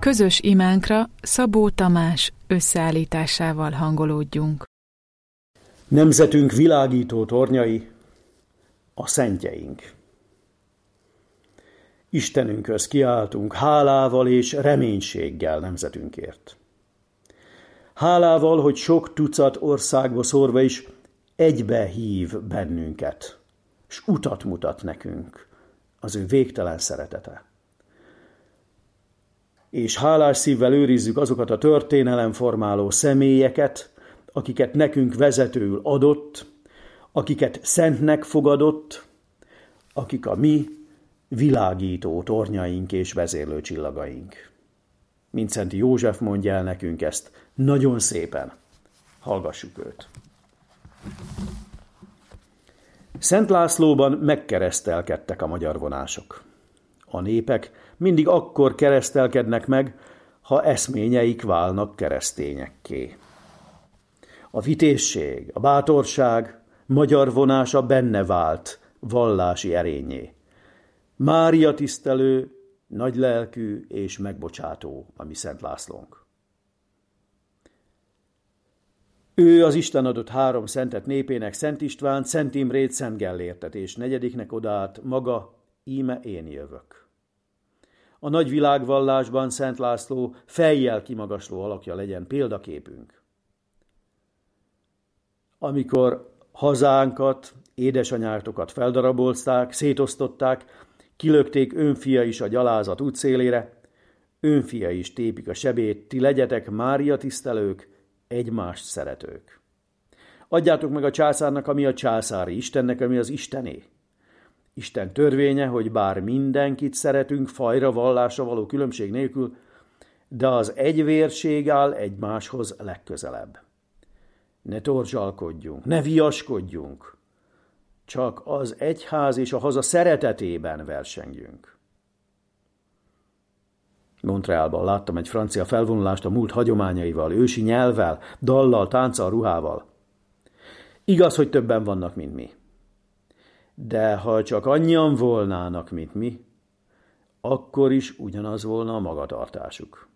Közös imánkra Szabó Tamás összeállításával hangolódjunk. Nemzetünk világító tornyai, a szentjeink. Istenünkhöz kiáltunk hálával és reménységgel nemzetünkért. Hálával, hogy sok tucat országba szórva is egybe hív bennünket, s utat mutat nekünk az ő végtelen szeretete. És hálás szívvel őrizzük azokat a történelemformáló személyeket, akiket nekünk vezetőül adott, akiket szentnek fogadott, akik a mi világító tornyaink és vezérlőcsillagaink. Mindszenty József mondja el nekünk ezt nagyon szépen. Hallgassuk őt. Szent Lászlóban megkeresztelkedtek a magyar vonások. A népek mindig akkor keresztelkednek meg, ha eszményeik válnak keresztényekké. A vitézség, a bátorság magyar vonása benne vált vallási erényé. Mária tisztelő, nagylelkű és megbocsátó a mi Szent Lászlónk. Ő az Isten adott 3 szentet népének, Szent Istvánt, Szent Imrét, Szent Gellértet, és 4. odaállt maga, íme én jövök. A nagy világvallásban Szent László fejjel kimagasló alakja legyen példaképünk. Amikor hazánkat, édesanyátokat feldarabolták, szétosztották, kilökték önfia is a gyalázat útszélére, önfia is tépik a sebét, ti legyetek Mária tisztelők, egymást szeretők. Adjátok meg a császárnak, ami a császári, Istennek, ami az Istené. Isten törvénye, hogy bár mindenkit szeretünk fajra, vallásra való különbség nélkül, de az egyvérség áll egymáshoz legközelebb. Ne torzsalkodjunk, ne viaskodjunk, csak az egyház és a haza szeretetében versengjünk. Montrealban láttam egy francia felvonulást a múlt hagyományaival, ősi nyelvvel, dallal, tánccal, ruhával. Igaz, hogy többen vannak, mint mi. De ha csak annyian volnának, mint mi, akkor is ugyanaz volna a magatartásuk.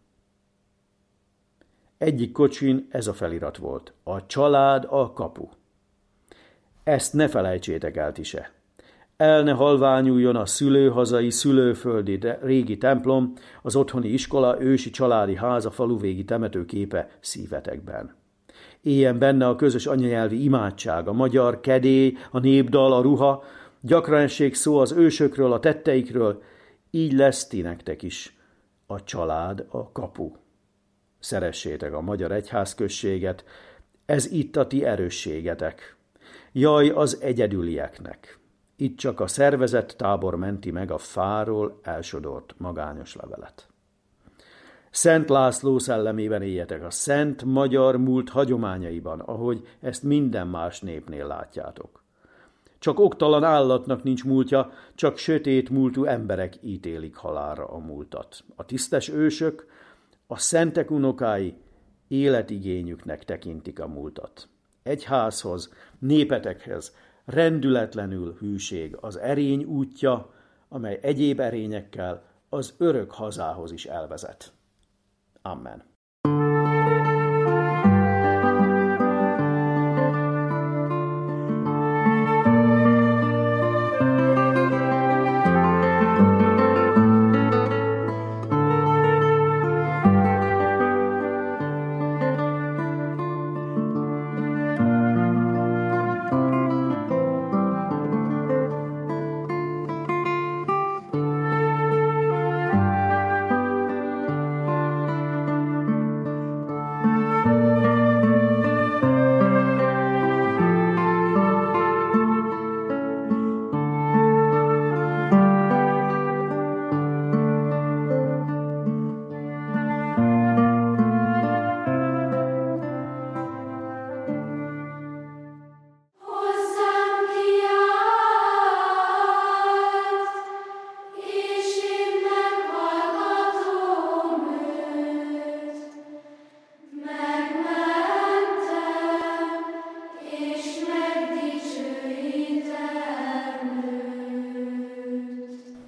Egyik kocsin ez a felirat volt: a család a kapu. Ezt ne felejtsétek el ti se. El ne halványuljon a szülőhazai, szülőföldi régi templom, az otthoni iskola, ősi családi ház, a faluvégi temető képe szívetekben. Éljen benne a közös anyanyelvi imádság, a magyar kedély, a népdal, a ruha, gyakran essék szó az ősökről, a tetteikről, így lesz ti nektek is a család a kapu. Szeressétek a magyar egyházközséget, ez itt a ti erősségetek. Jaj az egyedülieknek. Itt csak a szervezett tábor menti meg a fáról elsodort magányos levelet. Szent László szellemében éljetek a szent magyar múlt hagyományaiban, ahogy ezt minden más népnél látjátok. Csak oktalan állatnak nincs múltja, csak sötét múltú emberek ítélik halálra a múltat. A tisztes ősök, a szentek unokái életigényüknek tekintik a múltat. Egyházhoz, népetekhez rendületlenül hűség az erény útja, amely egyéb erényekkel az örök hazához is elvezet. Amen.